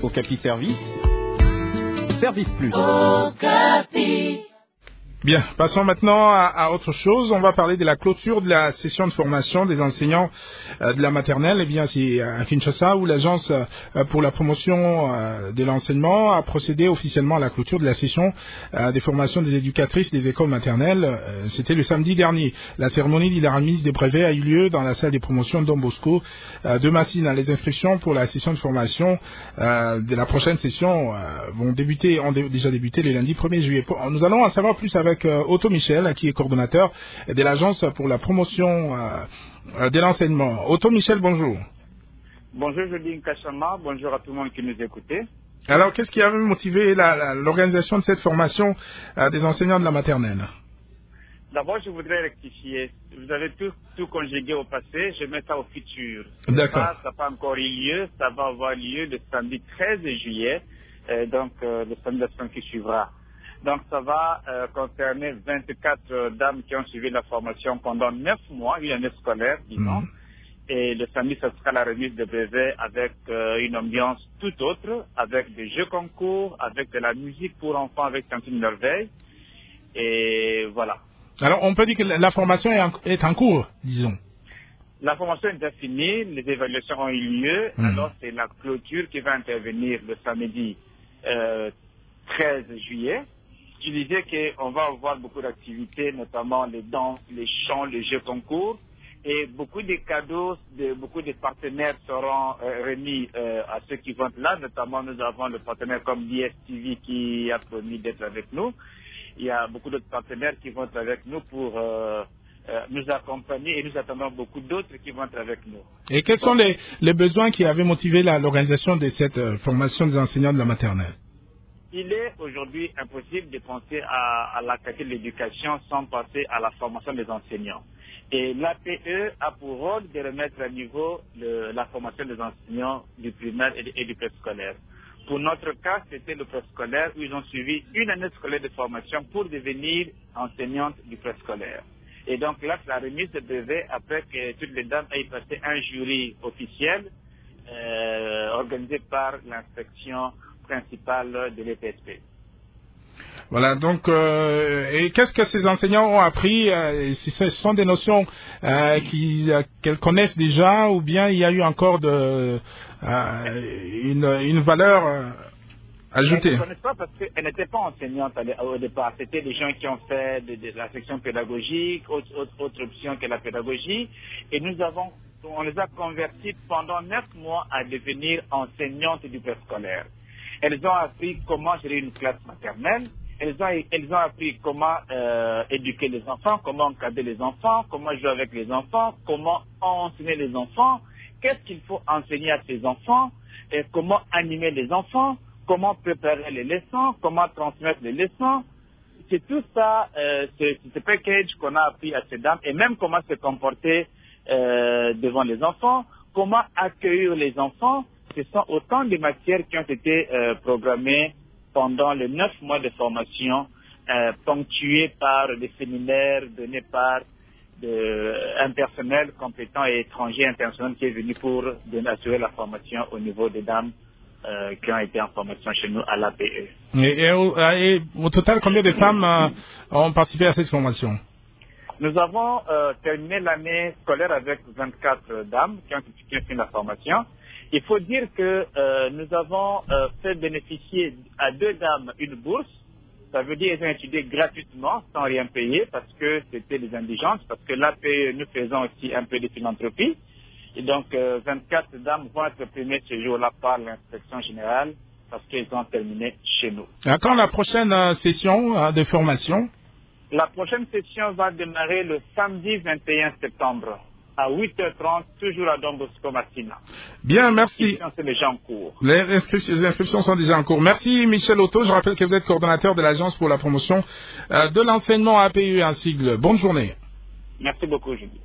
Okapi Service, Service Plus. Bien, passons maintenant à autre chose. On va parler de la clôture de la session de formation des enseignants de la maternelle. Eh bien, c'est à Kinshasa où l'agence pour la promotion de l'enseignement a procédé officiellement à la clôture de la session des formations des éducatrices des écoles maternelles. C'était le samedi dernier. La cérémonie de la remise des brevets a eu lieu dans la salle des promotions Don Bosco de Massina. Les inscriptions pour la session de formation de la prochaine session ont déjà débuté le lundi 1er juillet. Nous allons en savoir plus avec Otto Michel, qui est coordonnateur de l'agence pour la promotion de l'enseignement. Otto Michel, bonjour. Bonjour Jodine Kachama, bonjour à tout le monde qui nous écoute. Alors, qu'est-ce qui a motivé l'organisation de cette formation des enseignants de la maternelle? D'abord, je voudrais rectifier. Vous avez tout conjugué au passé, je mets ça au futur. D'accord. Ça n'a pas encore eu lieu, ça va avoir lieu le samedi 13 juillet, donc le samedi de la semaine qui suivra. Donc ça va concerner 24 dames qui ont suivi la formation pendant 9 mois, une année scolaire, disons. Et le samedi, ce sera la remise de brevets avec une ambiance tout autre, avec des jeux concours, avec de la musique pour enfants avec Cantine Merveille. Et voilà. Alors on peut dire que la formation est en cours, disons. La formation est déjà finie, les évaluations ont eu lieu. Alors c'est la clôture qui va intervenir le samedi 13 juillet. Je disais qu'on va avoir beaucoup d'activités, notamment les danses, les chants, les jeux concours. Et beaucoup de cadeaux, beaucoup de partenaires seront remis à ceux qui vont là. Notamment, nous avons le partenaire comme DSTV qui a promis d'être avec nous. Il y a beaucoup d'autres partenaires qui vont être avec nous pour nous accompagner et nous attendons beaucoup d'autres qui vont être avec nous. Et quels sont les besoins qui avaient motivé l'organisation de cette formation des enseignants de la maternelle? Il est aujourd'hui impossible de penser à la qualité de l'éducation sans passer à la formation des enseignants. Et l'APE a pour rôle de remettre à niveau la formation des enseignants du primaire et du préscolaire. Pour notre cas, c'était le préscolaire où ils ont suivi une année scolaire de formation pour devenir enseignantes du préscolaire. Et donc là, c'est la remise de brevet après que toutes les dames aient passé un jury officiel organisé par l'inspection principale de l'EPSP. Voilà, donc, et qu'est-ce que ces enseignants ont appris? Ce sont des notions qu'elles connaissent déjà, ou bien il y a eu encore une valeur ajoutée? Elles ne connaissent pas parce qu'elles n'étaient pas enseignantes au départ. C'était des gens qui ont fait de la section pédagogique, autre option que la pédagogie, et on les a convertis pendant 9 mois à devenir enseignantes du préscolaire. Elles ont appris comment gérer une classe maternelle. Elles ont appris comment éduquer les enfants, comment encadrer les enfants, comment jouer avec les enfants, comment enseigner les enfants, qu'est-ce qu'il faut enseigner à ces enfants, et comment animer les enfants, comment préparer les leçons, comment transmettre les leçons. C'est tout ça, ce package qu'on a appris à ces dames, et même comment se comporter devant les enfants, comment accueillir les enfants. Ce sont autant de matières qui ont été programmées pendant les 9 mois de formation, ponctuées par des séminaires donnés par un personnel compétent et étranger international qui est venu pour assurer la formation au niveau des dames qui ont été en formation chez nous à l'APE. Et au total, combien de femmes ont participé à cette formation? Nous avons terminé l'année scolaire avec 24 dames qui ont fini la formation. Il faut dire que nous avons fait bénéficier à 2 dames une bourse. Ça veut dire qu'elles ont étudié gratuitement, sans rien payer, parce que c'était des indigentes, parce que là, nous faisons aussi un peu de philanthropie. Et donc, 24 dames vont être primées ce jour-là par l'inspection générale, parce qu'elles ont terminé chez nous. À quand la prochaine session de formation? La prochaine session va démarrer le samedi 21 septembre. À 8h30, toujours à Don Bosco Massina. Bien, merci. C'est déjà en cours. Les inscriptions sont déjà en cours. Merci Michel Otto. Je rappelle que vous êtes coordonnateur de l'Agence pour la promotion de l'enseignement APU, un sigle. Bonne journée. Merci beaucoup, Julie.